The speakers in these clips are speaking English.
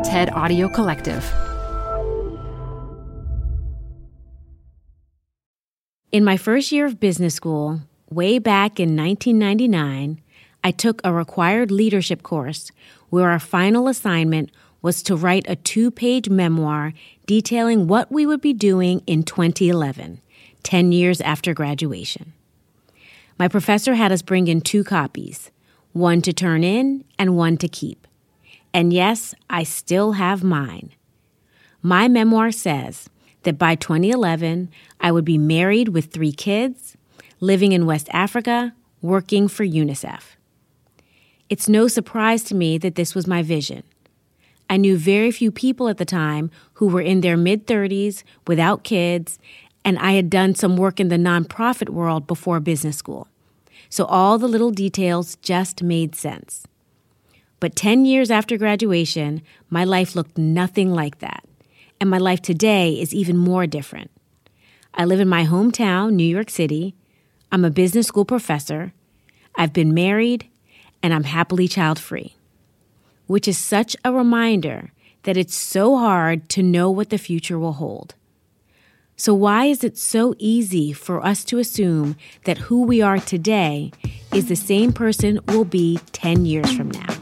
TED Audio Collective. In my first year of business school, way back in 1999, I took a required leadership course where our final assignment was to write a 2-page memoir detailing what we would be doing in 2011, 10 years after graduation. My professor had us bring in 2 copies, one to turn in and one to keep. And yes, I still have mine. My memoir says that by 2011, I would be married with 3 kids, living in West Africa, working for UNICEF. It's no surprise to me that this was my vision. I knew very few people at the time who were in their mid-30s without kids, and I had done some work in the nonprofit world before business school. So all the little details just made sense. But 10 years after graduation, my life looked nothing like that. And my life today is even more different. I live in my hometown, New York City. I'm a business school professor. I've been married, and I'm happily child-free. Which is such a reminder that it's so hard to know what the future will hold. So why is it so easy for us to assume that who we are today is the same person we'll be 10 years from now?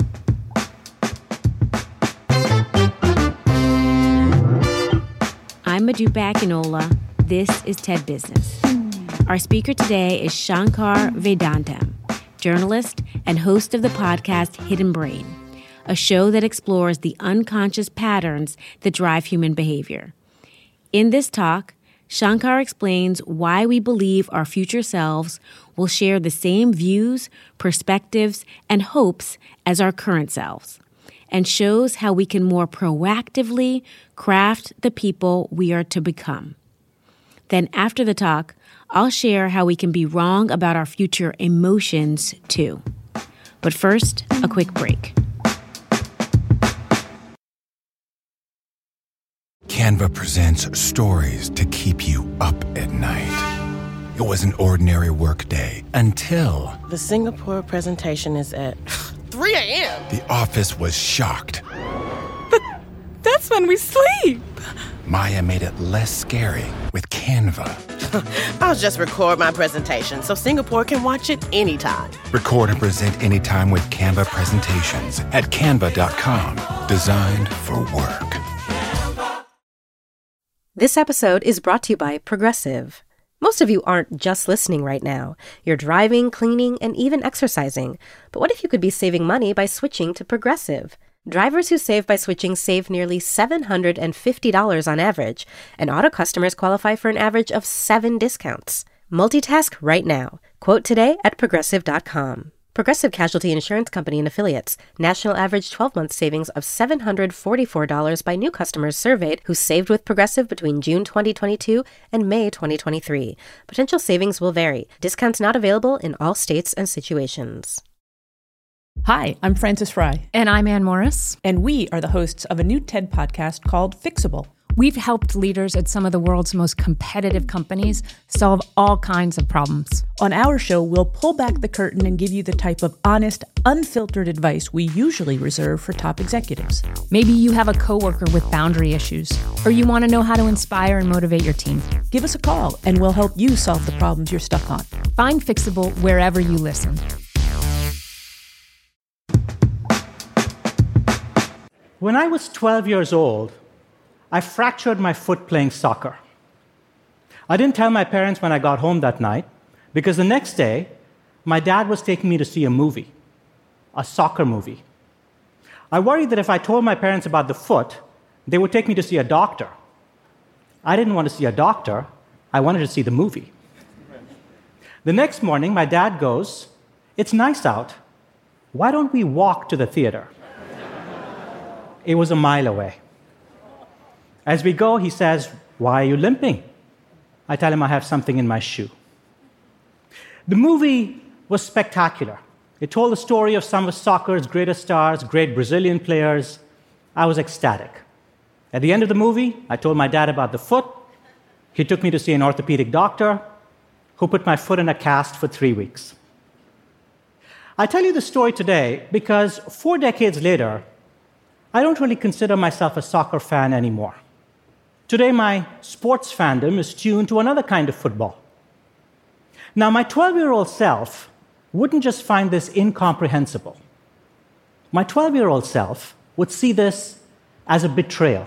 I'm Modupe Akinola. This is TED Business. Our speaker today is Shankar Vedantam, journalist and host of the podcast Hidden Brain, a show that explores the unconscious patterns that drive human behavior. In this talk, Shankar explains why we believe our future selves will share the same views, perspectives, and hopes as our current selves, and shows how we can more proactively craft the people we are to become. Then after the talk, I'll share how we can be wrong about our future emotions too. But first, a quick break. Canva presents stories to keep you up at night. It was an ordinary workday until... The Singapore presentation is at 3 a.m. The office was shocked. But that's when we sleep. Maya made it less scary with Canva. I'll just record my presentation so Singapore can watch it anytime. Record and present anytime with Canva presentations at canva.com. Designed for work. This episode is brought to you by Progressive. Most of you aren't just listening right now. You're driving, cleaning, and even exercising. But what if you could be saving money by switching to Progressive? Drivers who save by switching save nearly $750 on average, and auto customers qualify for an average of 7 discounts. Multitask right now. Quote today at Progressive.com. Progressive Casualty Insurance Company and Affiliates. National average 12-month savings of $744 by new customers surveyed who saved with Progressive between June 2022 and May 2023. Potential savings will vary. Discounts not available in all states and situations. Hi, I'm Frances Fry. And I'm Ann Morris. And we are the hosts of a new TED podcast called Fixable. We've helped leaders at some of the world's most competitive companies solve all kinds of problems. On our show, we'll pull back the curtain and give you the type of honest, unfiltered advice we usually reserve for top executives. Maybe you have a coworker with boundary issues, or you want to know how to inspire and motivate your team. Give us a call, and we'll help you solve the problems you're stuck on. Find Fixable wherever you listen. When I was 12 years old, I fractured my foot playing soccer. I didn't tell my parents when I got home that night because the next day, my dad was taking me to see a movie, a soccer movie. I worried that if I told my parents about the foot, they would take me to see a doctor. I didn't want to see a doctor. I wanted to see the movie. The next morning, my dad goes, "It's nice out. Why don't we walk to the theater?" It was a mile away. As we go, he says, "Why are you limping?" I tell him I have something in my shoe. The movie was spectacular. It told the story of some of soccer's greatest stars, great Brazilian players. I was ecstatic. At the end of the movie, I told my dad about the foot. He took me to see an orthopedic doctor who put my foot in a cast for 3 weeks. I tell you the story today because 4 decades later, I don't really consider myself a soccer fan anymore. Today, my sports fandom is tuned to another kind of football. Now, my 12-year-old self wouldn't just find this incomprehensible. My 12-year-old self would see this as a betrayal.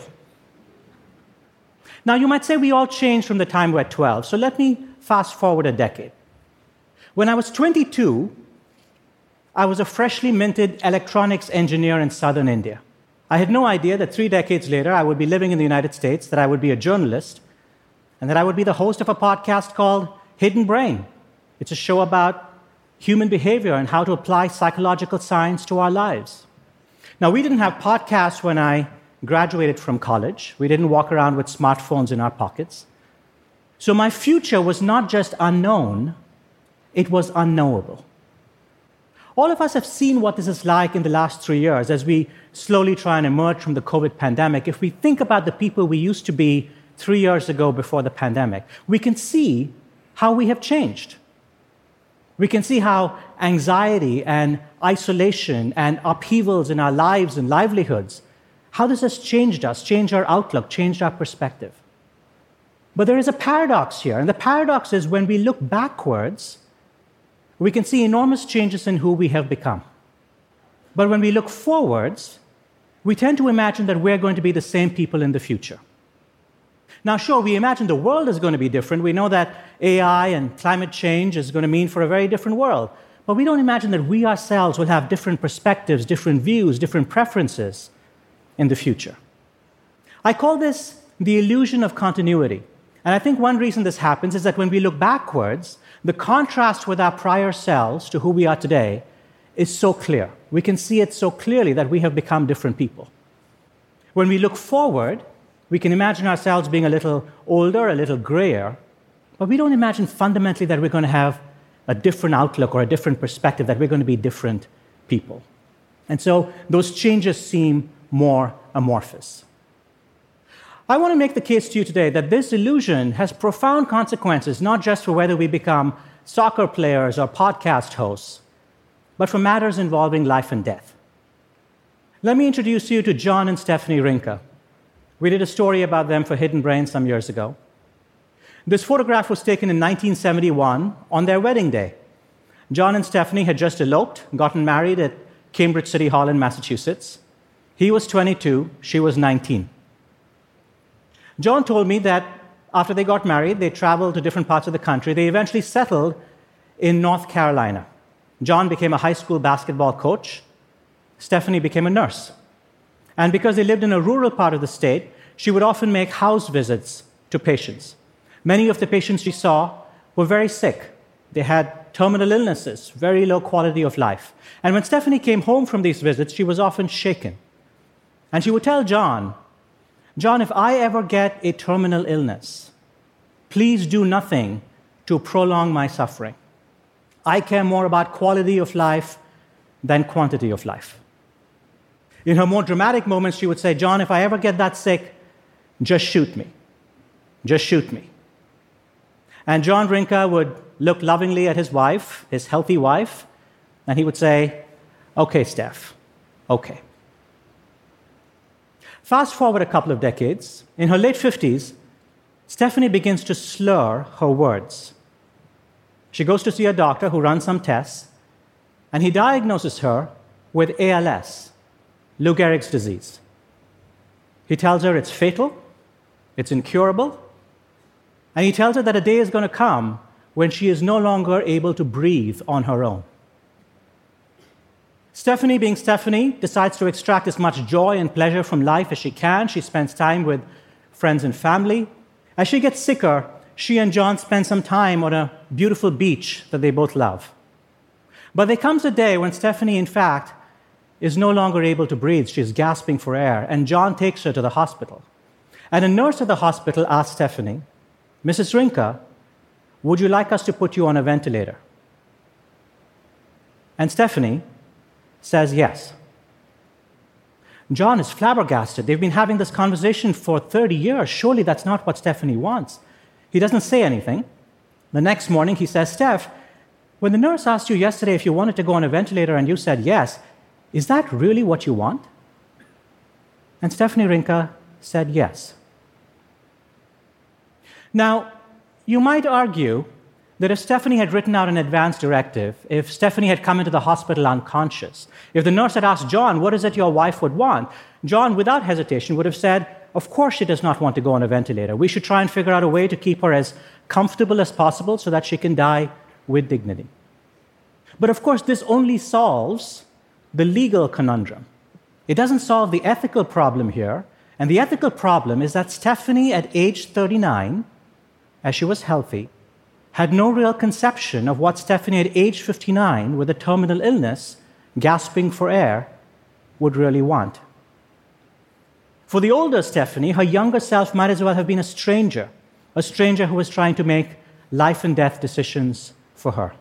Now, you might say we all change from the time we're 12, so let me fast forward a decade. When I was 22, I was a freshly minted electronics engineer in southern India. I had no idea that 3 decades later I would be living in the United States, that I would be a journalist, and that I would be the host of a podcast called Hidden Brain. It's a show about human behavior and how to apply psychological science to our lives. Now, we didn't have podcasts when I graduated from college. We didn't walk around with smartphones in our pockets. So my future was not just unknown, it was unknowable. All of us have seen what this is like in the last 3 years as we slowly try and emerge from the COVID pandemic. If we think about the people we used to be 3 years ago before the pandemic, we can see how we have changed. We can see how anxiety and isolation and upheavals in our lives and livelihoods, how this has changed us, changed our outlook, changed our perspective. But there is a paradox here, and the paradox is when we look backwards, we can see enormous changes in who we have become. But when we look forwards, we tend to imagine that we're going to be the same people in the future. Now, sure, we imagine the world is going to be different. We know that AI and climate change is going to mean for a very different world. But we don't imagine that we ourselves will have different perspectives, different views, different preferences in the future. I call this the illusion of continuity. And I think one reason this happens is that when we look backwards, the contrast with our prior selves to who we are today is so clear. We can see it so clearly that we have become different people. When we look forward, we can imagine ourselves being a little older, a little grayer, but we don't imagine fundamentally that we're going to have a different outlook or a different perspective, that we're going to be different people. And so those changes seem more amorphous. I want to make the case to you today that this illusion has profound consequences, not just for whether we become soccer players or podcast hosts, but for matters involving life and death. Let me introduce you to John and Stephanie Rinka. We did a story about them for Hidden Brain some years ago. This photograph was taken in 1971 on their wedding day. John and Stephanie had just eloped, gotten married at Cambridge City Hall in Massachusetts. He was 22, she was 19. John told me that after they got married, they traveled to different parts of the country. They eventually settled in North Carolina. John became a high school basketball coach. Stephanie became a nurse. And because they lived in a rural part of the state, she would often make house visits to patients. Many of the patients she saw were very sick. They had terminal illnesses, very low quality of life. And when Stephanie came home from these visits, she was often shaken. And she would tell John, if I ever get a terminal illness, please do nothing to prolong my suffering. I care more about quality of life than quantity of life. In her more dramatic moments, she would say, John, if I ever get that sick, just shoot me. Just shoot me. And John Rinka would look lovingly at his wife, his healthy wife, and he would say, okay, Steph, okay. Fast forward a couple of decades. In her late 50s, Stephanie begins to slur her words. She goes to see a doctor who runs some tests, and he diagnoses her with ALS, Lou Gehrig's disease. He tells her it's fatal, it's incurable, and he tells her that a day is going to come when she is no longer able to breathe on her own. Stephanie, being Stephanie, decides to extract as much joy and pleasure from life as she can. She spends time with friends and family. As she gets sicker, she and John spend some time on a beautiful beach that they both love. But there comes a day when Stephanie, in fact, is no longer able to breathe. She's gasping for air, and John takes her to the hospital. And a nurse at the hospital asks Stephanie, Mrs. Rinka, would you like us to put you on a ventilator? And Stephanie says yes. John is flabbergasted. They've been having this conversation for 30 years. Surely that's not what Stephanie wants. He doesn't say anything. The next morning he says, Steph, when the nurse asked you yesterday if you wanted to go on a ventilator and you said yes, is that really what you want? And Stephanie Rinka said yes. Now, you might argue that if Stephanie had written out an advance directive, if Stephanie had come into the hospital unconscious, if the nurse had asked John, what is it your wife would want? John, without hesitation, would have said, of course she does not want to go on a ventilator. We should try and figure out a way to keep her as comfortable as possible so that she can die with dignity. But of course, this only solves the legal conundrum. It doesn't solve the ethical problem here. And the ethical problem is that Stephanie, at age 39, as she was healthy, had no real conception of what Stephanie at age 59, with a terminal illness, gasping for air, would really want. For the older Stephanie, her younger self might as well have been a stranger who was trying to make life and death decisions for her.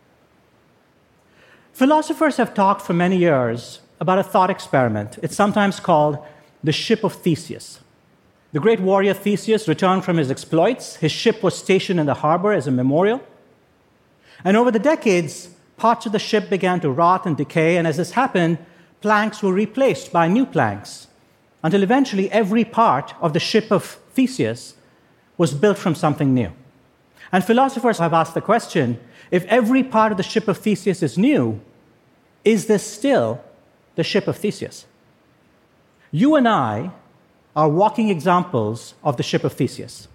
Philosophers have talked for many years about a thought experiment. It's sometimes called the ship of Theseus. The great warrior Theseus returned from his exploits. His ship was stationed in the harbor as a memorial. And over the decades, parts of the ship began to rot and decay, and as this happened, planks were replaced by new planks, until eventually every part of the ship of Theseus was built from something new. And philosophers have asked the question, if every part of the ship of Theseus is new, is this still the ship of Theseus? You and I are walking examples of the ship of Theseus.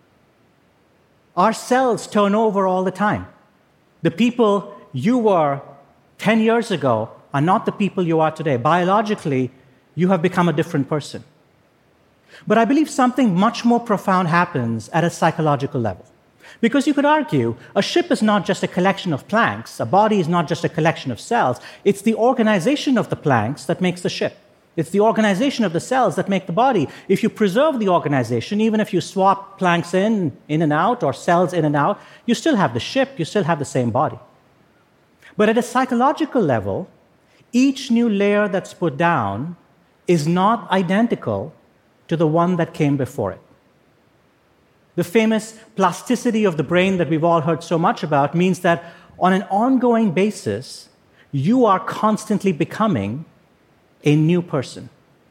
Our cells turn over all the time. The people you were 10 years ago are not the people you are today. Biologically, you have become a different person. But I believe something much more profound happens at a psychological level. Because you could argue, a ship is not just a collection of planks, a body is not just a collection of cells, it's the organization of the planks that makes the ship. It's the organization of the cells that make the body. If you preserve the organization, even if you swap planks in and out, or cells in and out, you still have the ship, you still have the same body. But at a psychological level, each new layer that's put down is not identical to the one that came before it. The famous plasticity of the brain that we've all heard so much about means that on an ongoing basis, you are constantly becoming a new person.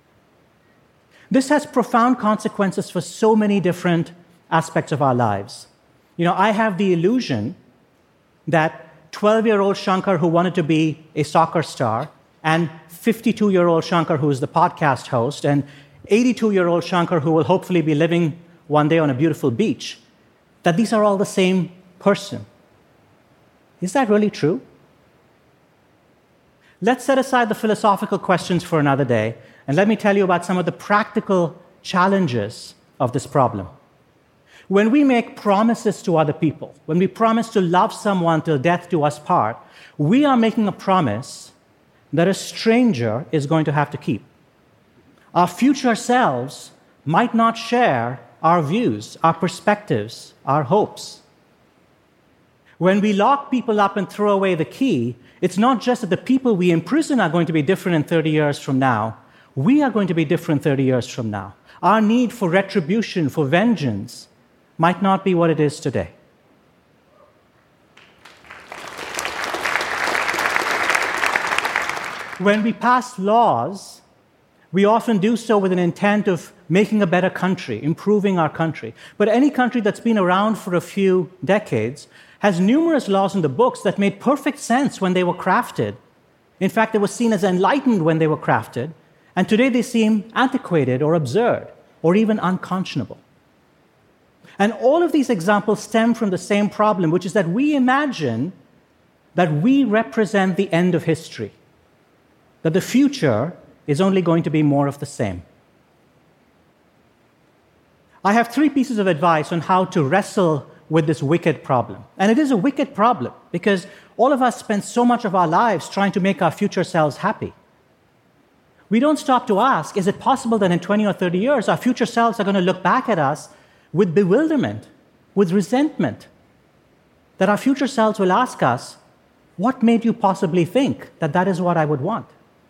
This has profound consequences for so many different aspects of our lives. I have the illusion that 12-year-old Shankar who wanted to be a soccer star, and 52-year-old Shankar who is the podcast host, and 82-year-old Shankar who will hopefully be living one day on a beautiful beach, that these are all the same person. Is that really true? Let's set aside the philosophical questions for another day, and let me tell you about some of the practical challenges of this problem. When we make promises to other people, when we promise to love someone till death do us part, we are making a promise that a stranger is going to have to keep. Our future selves might not share our views, our perspectives, our hopes. When we lock people up and throw away the key, it's not just that the people we imprison are going to be different in 30 years from now. We are going to be different 30 years from now. Our need for retribution, for vengeance, might not be what it is today. When we pass laws, we often do so with an intent of making a better country, improving our country. But any country that's been around for a few decades has numerous laws in the books that made perfect sense when they were crafted. In fact, they were seen as enlightened when they were crafted, and today they seem antiquated or absurd or even unconscionable. And all of these examples stem from the same problem, which is that we imagine that we represent the end of history, that the future is only going to be more of the same. I have 3 pieces of advice on how to wrestle with this wicked problem. And it is a wicked problem because all of us spend so much of our lives trying to make our future selves happy. We don't stop to ask, is it possible that in 20 or 30 years our future selves are going to look back at us with bewilderment, with resentment? That our future selves will ask us, what made you possibly think that that is what I would want?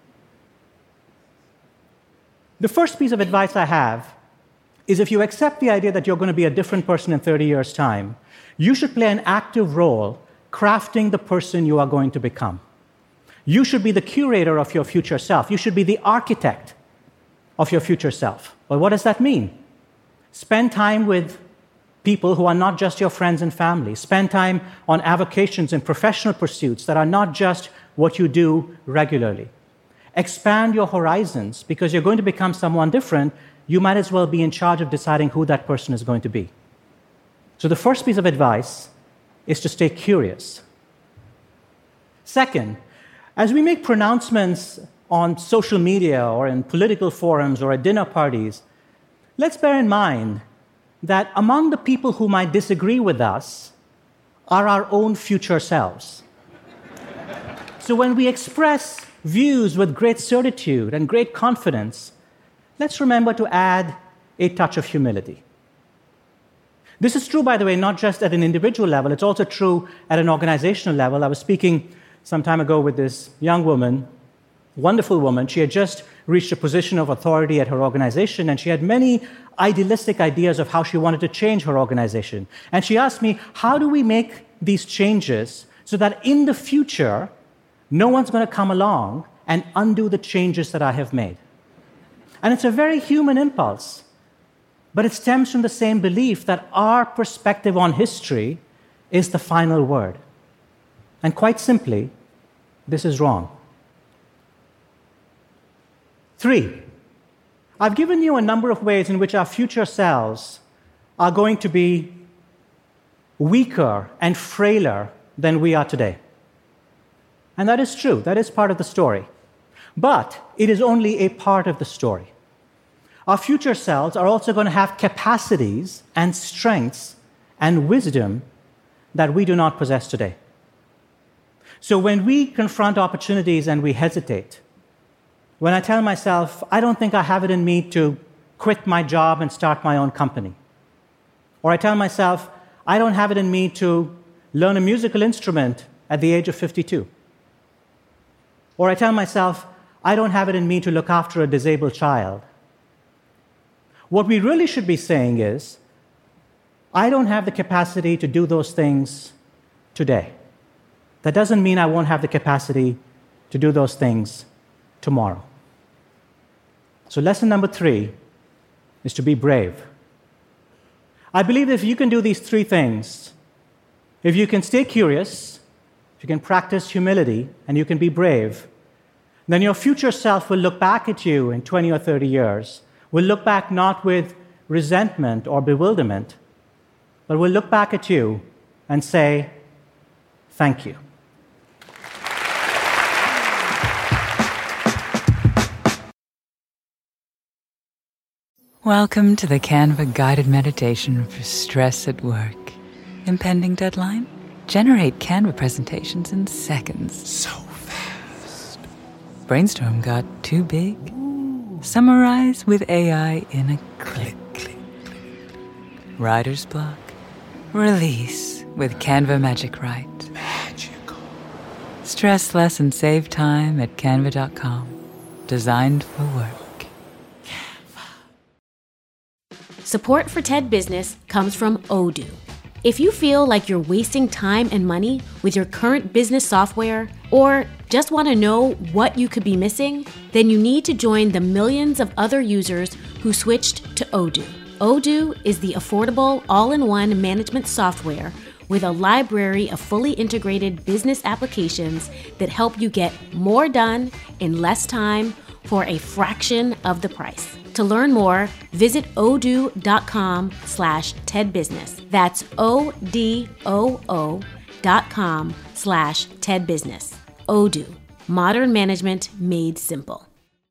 The first piece of advice I have is if you accept the idea that you're going to be a different person in 30 years' time, you should play an active role crafting the person you are going to become. You should be the curator of your future self. You should be the architect of your future self. Well, what does that mean? Spend time with people who are not just your friends and family. Spend time on avocations and professional pursuits that are not just what you do regularly. Expand your horizons, because you're going to become someone different. You might as well be in charge of deciding who that person is going to be. So the first piece of advice is to stay curious. Second, as we make pronouncements on social media or in political forums or at dinner parties, let's bear in mind that among the people who might disagree with us are our own future selves. So when we express views with great certitude and great confidence, let's remember to add a touch of humility. This is true, by the way, not just at an individual level, it's also true at an organizational level. I was speaking some time ago with this young woman, wonderful woman. She had just reached a position of authority at her organization, and she had many idealistic ideas of how she wanted to change her organization. And she asked me, how do we make these changes so that in the future, no one's going to come along and undo the changes that I have made? And it's a very human impulse, but it stems from the same belief that our perspective on history is the final word. And quite simply, this is wrong. 3, I've given you a number of ways in which our future selves are going to be weaker and frailer than we are today. And that is true. That is part of the story. But it is only a part of the story. Our future selves are also going to have capacities and strengths and wisdom that we do not possess today. So when we confront opportunities and we hesitate, when I tell myself, I don't think I have it in me to quit my job and start my own company, or I tell myself, I don't have it in me to learn a musical instrument at the age of 52, or I tell myself, I don't have it in me to look after a disabled child. What we really should be saying is, I don't have the capacity to do those things today. That doesn't mean I won't have the capacity to do those things tomorrow. So lesson number 3 is to be brave. I believe that if you can do these 3 things, if you can stay curious, if you can practice humility, and you can be brave, then your future self will look back at you in 20 or 30 years, will look back not with resentment or bewilderment, but will look back at you and say, thank you. Welcome to the Canva guided meditation for stress at work. Impending deadline? Generate Canva presentations in seconds. So fast. Brainstorm got too big? Summarize with AI in a click. Writer's block? Release with Canva Magic Write. Magical. Stress less and save time at canva.com. Designed for work. Support for TED Business comes from Odoo. If you feel like you're wasting time and money with your current business software, or just want to know what you could be missing, then you need to join the millions of other users who switched to Odoo. Odoo is the affordable, all-in-one management software with a library of fully integrated business applications that help you get more done in less time for a fraction of the price. To learn more, visit odoo.com/TEDbusiness. That's odoo.com/TEDbusiness. Odoo, modern management made simple.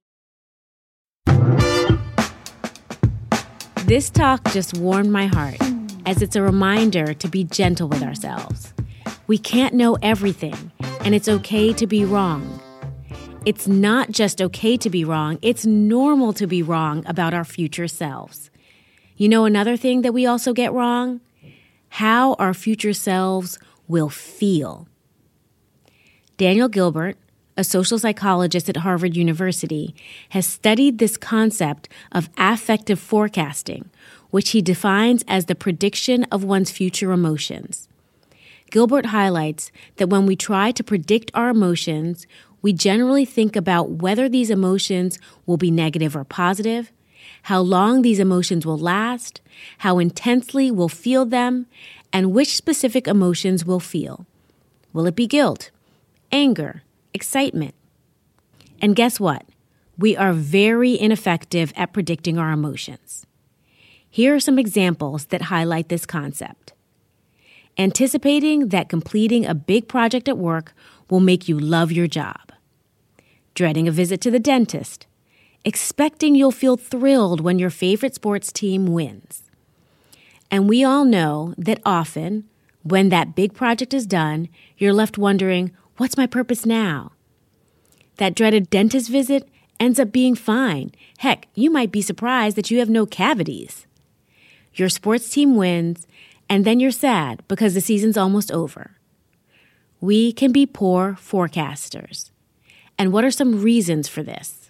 This talk just warmed my heart, as it's a reminder to be gentle with ourselves. We can't know everything, and it's okay to be wrong. It's not just okay to be wrong, it's normal to be wrong about our future selves. You know another thing that we also get wrong? How our future selves will feel. Daniel Gilbert, a social psychologist at Harvard University, has studied this concept of affective forecasting, which he defines as the prediction of one's future emotions. Gilbert highlights that when we try to predict our emotions, we generally think about whether these emotions will be negative or positive, how long these emotions will last, how intensely we'll feel them, and which specific emotions we'll feel. Will it be guilt, anger, excitement? And guess what? We are very ineffective at predicting our emotions. Here are some examples that highlight this concept. Anticipating that completing a big project at work will make you love your job. Dreading a visit to the dentist. Expecting you'll feel thrilled when your favorite sports team wins. And we all know that often, when that big project is done, you're left wondering, what's my purpose now? That dreaded dentist visit ends up being fine. Heck, you might be surprised that you have no cavities. Your sports team wins, and then you're sad because the season's almost over. We can be poor forecasters. And what are some reasons for this?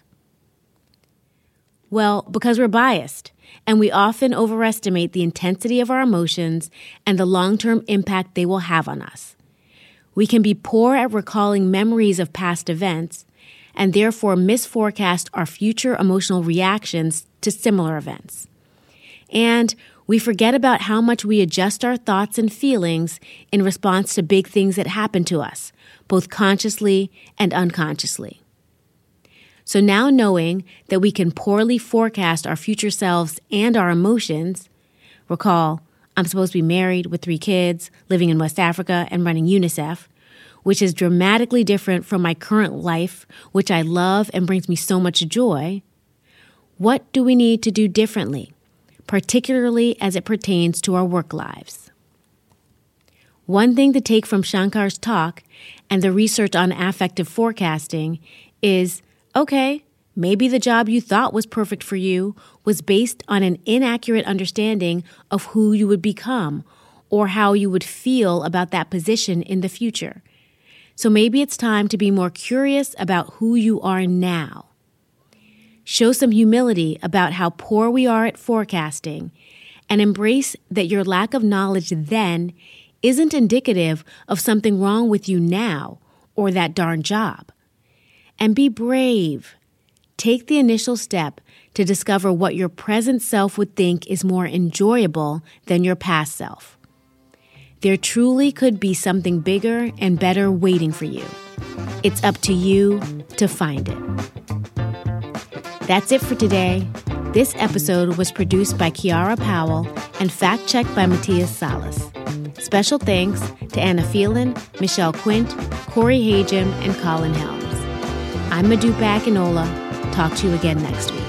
Well, because we're biased, and we often overestimate the intensity of our emotions and the long-term impact they will have on us. We can be poor at recalling memories of past events, and therefore misforecast our future emotional reactions to similar events. And we forget about how much we adjust our thoughts and feelings in response to big things that happen to us, both consciously and unconsciously. So now knowing that we can poorly forecast our future selves and our emotions, recall, I'm supposed to be married with 3 kids, living in West Africa, and running UNICEF, which is dramatically different from my current life, which I love and brings me so much joy. What do we need to do differently, particularly as it pertains to our work lives? One thing to take from Shankar's talk and the research on affective forecasting is, okay, maybe the job you thought was perfect for you was based on an inaccurate understanding of who you would become or how you would feel about that position in the future. So maybe it's time to be more curious about who you are now. Show some humility about how poor we are at forecasting and embrace that your lack of knowledge then isn't indicative of something wrong with you now or that darn job. And be brave. Take the initial step to discover what your present self would think is more enjoyable than your past self. There truly could be something bigger and better waiting for you. It's up to you to find it. That's it for today. This episode was produced by Kiara Powell and fact-checked by Matthias Salas. Special thanks to Anna Phelan, Michelle Quint, Corey Hagem, and Colin Helms. I'm Modupe Akinola. Talk to you again next week.